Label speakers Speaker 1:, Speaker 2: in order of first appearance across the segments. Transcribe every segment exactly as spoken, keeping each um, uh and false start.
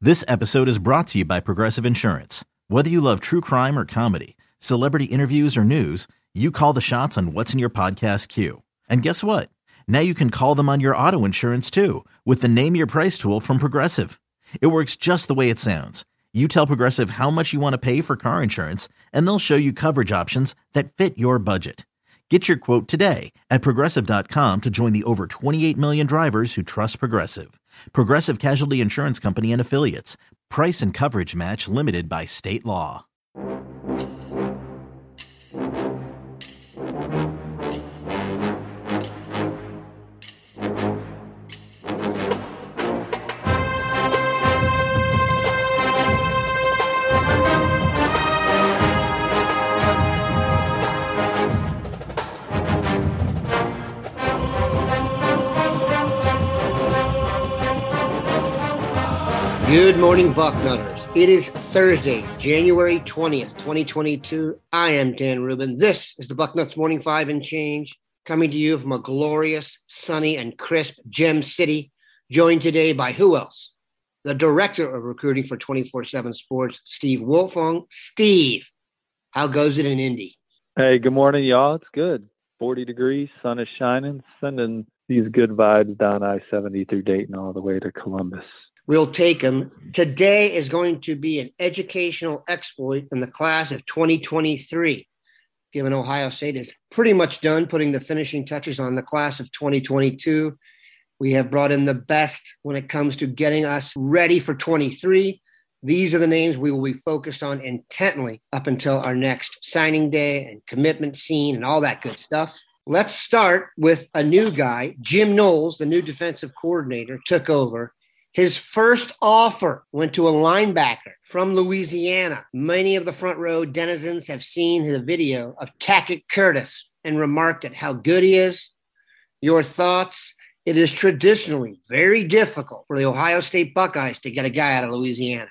Speaker 1: This episode is brought to you by Progressive Insurance. Whether you love true crime or comedy, celebrity interviews or news, you call the shots on what's in your podcast queue. And guess what? Now you can call them on your auto insurance too with the Name Your Price tool from Progressive. It works just the way it sounds. You tell Progressive how much you want to pay for car insurance, and they'll show you coverage options that fit your budget. Get your quote today at Progressive dot com to join the over twenty-eight million drivers who trust Progressive. Progressive Casualty Insurance Company and Affiliates. Price and coverage match limited by state law.
Speaker 2: Good morning, Bucknutters. It is Thursday, January twentieth, twenty twenty-two. I am Dan Rubin. This is the Bucknuts Morning Five and Change, coming to you from a glorious, sunny, and crisp Gem City, joined today by who else? The Director of Recruiting for twenty-four seven Sports, Steve Wiltfong. Steve, how goes it in Indy?
Speaker 3: Hey, good morning, y'all. It's good. forty degrees, sun is shining, sending these good vibes down I seventy through Dayton all the way to Columbus.
Speaker 2: We'll take them. Today is going to be an educational exploit in the class of twenty twenty-three, given Ohio State is pretty much done putting the finishing touches on the class of twenty twenty-two. We have brought in the best when it comes to getting us ready for twenty-three. These are the names we will be focused on intently up until our next signing day and commitment scene and all that good stuff. Let's start with a new guy. Jim Knowles, the new defensive coordinator, took over. His first offer went to a linebacker from Louisiana. Many of the front row denizens have seen the video of Tackett Curtis and remarked at how good he is. Your thoughts? It is traditionally very difficult for the Ohio State Buckeyes to get a guy out of Louisiana.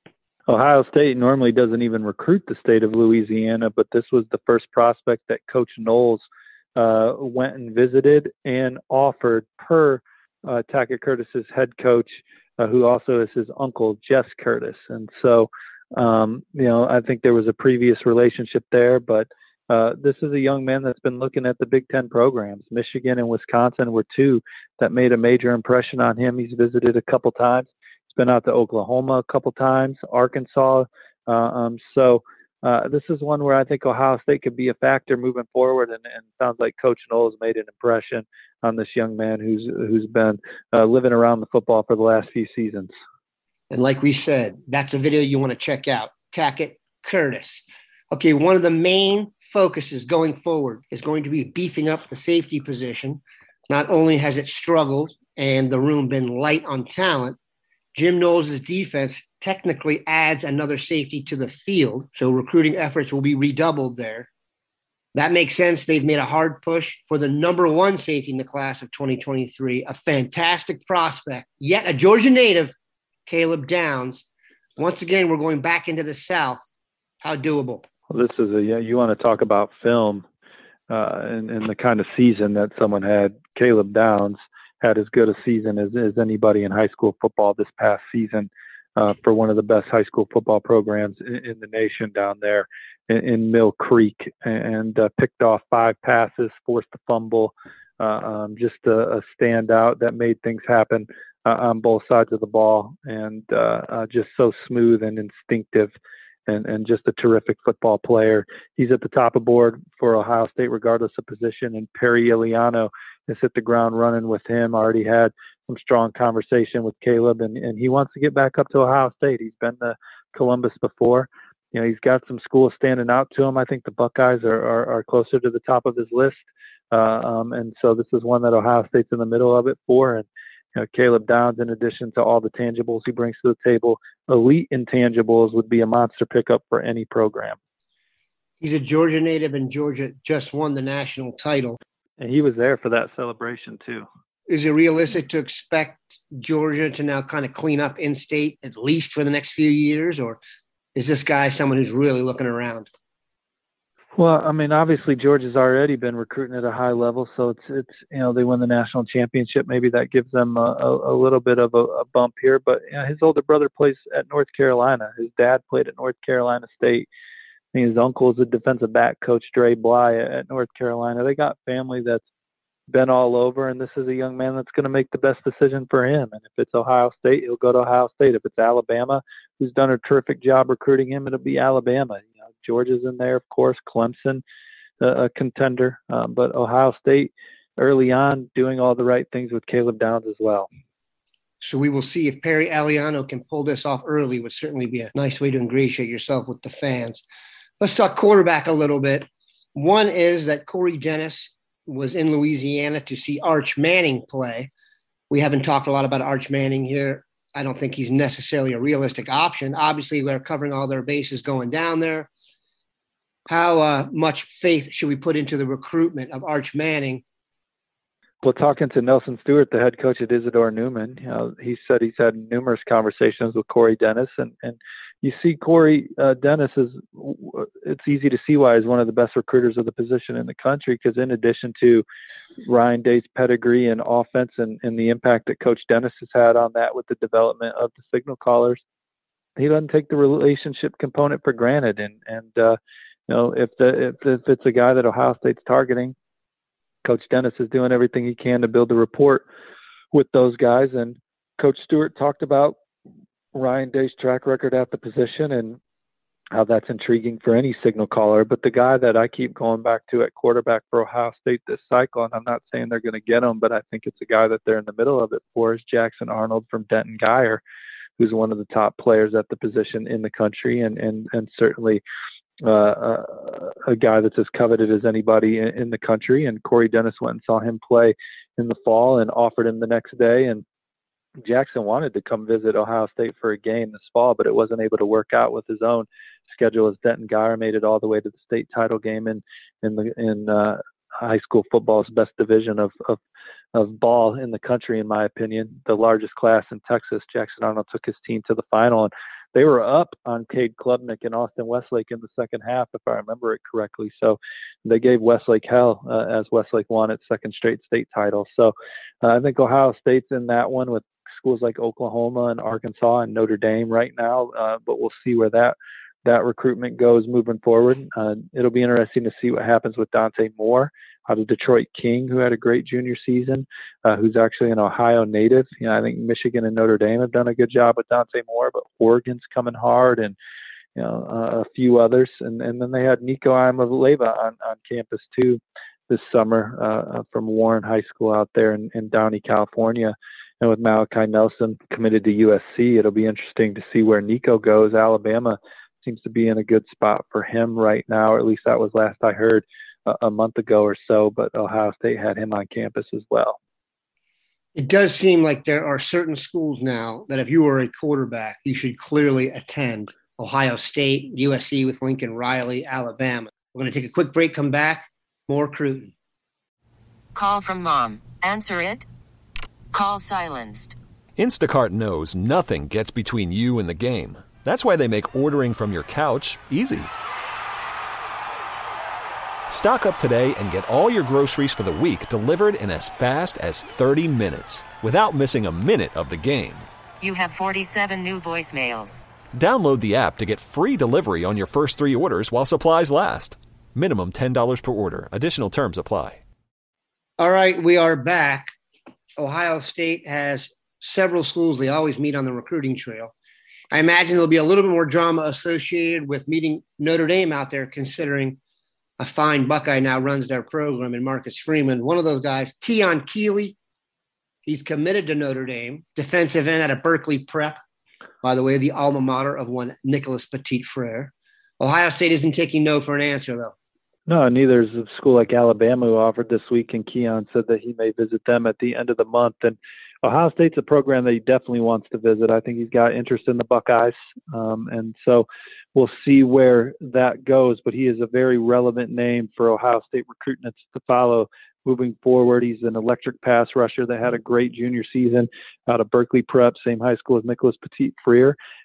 Speaker 3: Ohio State normally doesn't even recruit the state of Louisiana, but this was the first prospect that Coach Knowles uh, went and visited and offered per Uh, Tackett Curtis's head coach, uh, who also is his uncle, Jess Curtis. And so, um, you know, I think there was a previous relationship there, but uh, this is a young man that's been looking at the Big Ten programs. Michigan and Wisconsin were two that made a major impression on him. He's visited a couple times. He's been out to Oklahoma a couple times, Arkansas. Uh, um, so uh, this is one where I think Ohio State could be a factor moving forward, and, and it sounds like Coach Knowles made an impression on this young man who's who's been uh, living around the football for the last few seasons.
Speaker 2: And like we said, that's a video you want to check out. Tackett Curtis. Okay, one of the main focuses going forward is going to be beefing up the safety position. Not only has it struggled and the room been light on talent, Jim Knowles' defense technically adds another safety to the field, so recruiting efforts will be redoubled there. That makes sense. They've made a hard push for the number one safety in the class of twenty twenty-three, a fantastic prospect, yet a Georgia native, Caleb Downs. Once again, we're going back into the South. How doable?
Speaker 3: Well, this is a, yeah, you want to talk about film uh, and, and the kind of season that someone had. Caleb Downs had as good a season as, as anybody in high school football this past season uh, for one of the best high school football programs in, in the nation down there in Mill Creek, and uh, picked off five passes, forced a fumble, uh, um, just a, a standout that made things happen uh, on both sides of the ball, and uh, uh, just so smooth and instinctive, and, and just a terrific football player. He's at the top of board for Ohio State regardless of position, and Perry Eliano has hit the ground running with him. Already had some strong conversation with Caleb, and, and he wants to get back up to Ohio State. He's been to Columbus before. You know, he's got some schools standing out to him. I think the Buckeyes are, are, are closer to the top of his list. Uh, um, and so this is one that Ohio State's in the middle of it for. And you know, Caleb Downs, in addition to all the tangibles he brings to the table, elite intangibles, would be a monster pickup for any program.
Speaker 2: He's a Georgia native, and Georgia just won the national title.
Speaker 3: And he was there for that celebration too.
Speaker 2: Is it realistic to expect Georgia to now kind of clean up in-state at least for the next few years, or is this guy someone who's really looking around?
Speaker 3: Well, I mean, obviously Georgia's already been recruiting at a high level, so it's it's you know they win the national championship. Maybe that gives them a, a, a little bit of a, a bump here. But you know, his older brother plays at North Carolina. His dad played at North Carolina State. I mean, his uncle is a defensive back coach, Dre Bly, at North Carolina. They got family that's been all over, and this is a young man that's going to make the best decision for him. And if it's Ohio State, he'll go to Ohio State. If it's Alabama, who's done a terrific job recruiting him, it'll be Alabama. You know, Georgia's in there, of course, Clemson, uh, a contender, um, but Ohio State early on doing all the right things with Caleb Downs as well.
Speaker 2: So we will see if Perry Aliano can pull this off early. Would certainly be a nice way to ingratiate yourself with the fans. Let's talk quarterback a little bit. One is that Corey Dennis was in Louisiana to see Arch Manning play. We haven't talked a lot about Arch Manning here. I don't think he's necessarily a realistic option. Obviously, they're covering all their bases going down there. How uh, much faith should we put into the recruitment of Arch Manning?
Speaker 3: Well, talking to Nelson Stewart, the head coach at Isidore Newman, you know, he said he's had numerous conversations with Corey Dennis, and, and you see Corey uh, Dennis is, it's easy to see why he's one of the best recruiters of the position in the country, because in addition to Ryan Day's pedigree and offense and, and the impact that Coach Dennis has had on that with the development of the signal callers, he doesn't take the relationship component for granted. And, and uh, you know, if, the, if, if it's a guy that Ohio State's targeting, Coach Dennis is doing everything he can to build a rapport with those guys. And Coach Stewart talked about Ryan Day's track record at the position and how that's intriguing for any signal caller. But the guy that I keep going back to at quarterback for Ohio State this cycle, and I'm not saying they're going to get him, but I think it's a guy that they're in the middle of it for, is Jackson Arnold from Denton Guyer, who's one of the top players at the position in the country, and and and certainly uh, a, a guy that's as coveted as anybody in, in the country. And Corey Dennis went and saw him play in the fall and offered him the next day. And Jackson wanted to come visit Ohio State for a game this fall, but it wasn't able to work out with his own schedule, as Denton Guyer made it all the way to the state title game in in the in uh, high school football's best division of, of of ball in the country, in my opinion, the largest class in Texas. Jackson Arnold took his team to the final, and they were up on Cade Klubnik and Austin Westlake in the second half, if I remember it correctly. So they gave Westlake hell uh, as Westlake won its second straight state title. So uh, I think Ohio State's in that one with schools like Oklahoma and Arkansas and Notre Dame right now, uh, but we'll see where that that recruitment goes moving forward. Uh, it'll be interesting to see what happens with Dante Moore out of Detroit King, who had a great junior season, uh, who's actually an Ohio native. You know, I think Michigan and Notre Dame have done a good job with Dante Moore, but Oregon's coming hard, and you know uh, a few others. And, and then they had Nico Iamaleava on, on campus too this summer uh, from Warren High School out there in, in Downey, California. And with Malachi Nelson committed to U S C, it'll be interesting to see where Nico goes. Alabama seems to be in a good spot for him right now, or at least that was last I heard uh, a month ago or so, but Ohio State had him on campus as well.
Speaker 2: It does seem like there are certain schools now that if you were a quarterback, you should clearly attend. Ohio State, U S C with Lincoln Riley, Alabama. We're going to take a quick break, come back, more Cruton.
Speaker 4: Call from mom. Answer it. Call silenced.
Speaker 5: Instacart knows nothing gets between you and the game. That's why they make ordering from your couch easy. Stock up today and get all your groceries for the week delivered in as fast as thirty minutes without missing a minute of the game.
Speaker 4: You have forty-seven new voicemails.
Speaker 5: Download the app to get free delivery on your first three orders while supplies last. Minimum ten dollars per order. Additional terms apply.
Speaker 2: All right, we are back. Ohio State has several schools they always meet on the recruiting trail. I imagine there'll be a little bit more drama associated with meeting Notre Dame out there, considering a fine Buckeye now runs their program, and Marcus Freeman. One of those guys, Keon Keeley, he's committed to Notre Dame, defensive end out of Berkeley Prep, by the way, the alma mater of one Nicholas Petit-Frere. Ohio State isn't taking no for an answer, though.
Speaker 3: No, neither is a school like Alabama, who offered this week, and Keon said that he may visit them at the end of the month. And Ohio State's a program that he definitely wants to visit. I think he's got interest in the Buckeyes. Um, and so we'll see where that goes. But he is a very relevant name for Ohio State recruitment to follow moving forward. He's an electric pass rusher that had a great junior season out of Berkeley Prep, same high school as Nicholas Petit-Frere.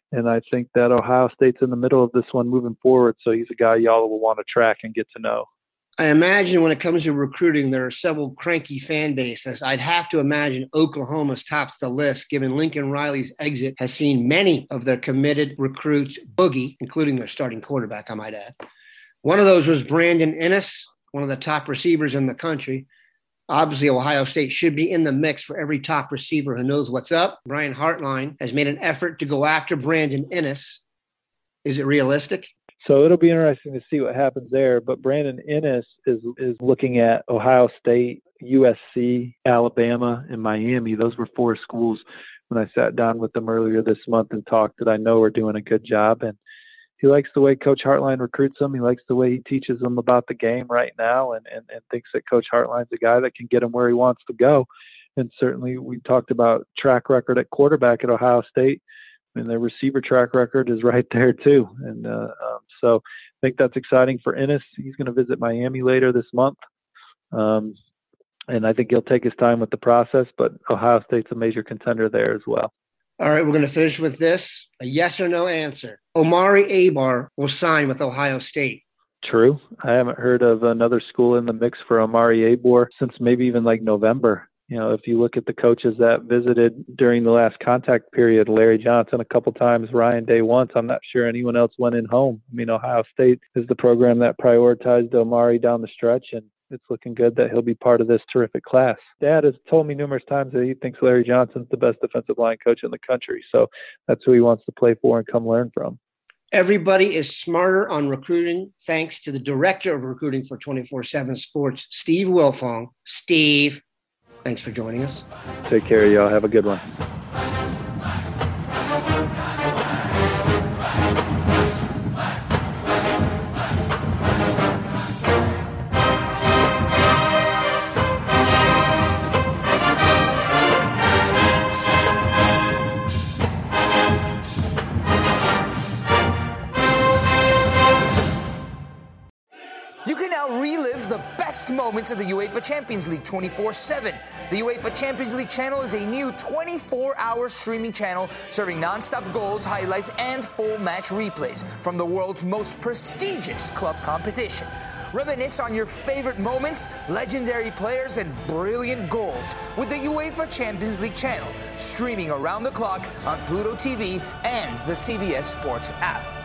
Speaker 3: And I think that Ohio State's in the middle of this one moving forward. So he's a guy y'all will want to track and get to know.
Speaker 2: I imagine when it comes to recruiting, there are several cranky fan bases. I'd have to imagine Oklahoma's tops the list, given Lincoln Riley's exit has seen many of their committed recruits boogie, including their starting quarterback, I might add. One of those was Brandon Inniss, one of the top receivers in the country. Obviously, Ohio State should be in the mix for every top receiver who knows what's up. Brian Hartline has made an effort to go after Brandon Inniss. Is it realistic?
Speaker 3: So it'll be interesting to see what happens there. But Brandon Inniss is is looking at Ohio State, U S C, Alabama, and Miami. Those were four schools when I sat down with them earlier this month and talked that I know are doing a good job. And he likes the way Coach Hartline recruits them. He likes the way he teaches them about the game right now, and, and, and thinks that Coach Hartline's a guy that can get him where he wants to go. And certainly we talked about track record at quarterback at Ohio State. And their receiver track record is right there too. And uh, um, so I think that's exciting for Inniss. He's going to visit Miami later this month. Um, and I think he'll take his time with the process, but Ohio State's a major contender there as well.
Speaker 2: All right, we're going to finish with this, a yes or no answer. Omari Abar will sign with Ohio State.
Speaker 3: True. I haven't heard of another school in the mix for Omari Abar since maybe even like November. You know, if you look at the coaches that visited during the last contact period, Larry Johnson a couple times, Ryan Day once, I'm not sure anyone else went in home. I mean, Ohio State is the program that prioritized Omari down the stretch, and it's looking good that he'll be part of this terrific class. Dad has told me numerous times that he thinks Larry Johnson's the best defensive line coach in the country, so that's who he wants to play for and come learn from.
Speaker 2: Everybody is smarter on recruiting thanks to the director of recruiting for twenty-four seven Sports, Steve Wilfong. Steve, thanks for joining us.
Speaker 3: Take care, y'all. Have a good one.
Speaker 6: Relive the best moments of the UEFA Champions League twenty-four seven. The UEFA Champions League channel is a new twenty-four hour streaming channel serving non-stop goals, highlights, and full match replays from the world's most prestigious club competition. Reminisce on your favorite moments, legendary players, and brilliant goals with the UEFA Champions League channel, streaming around the clock on Pluto T V and the C B S Sports app.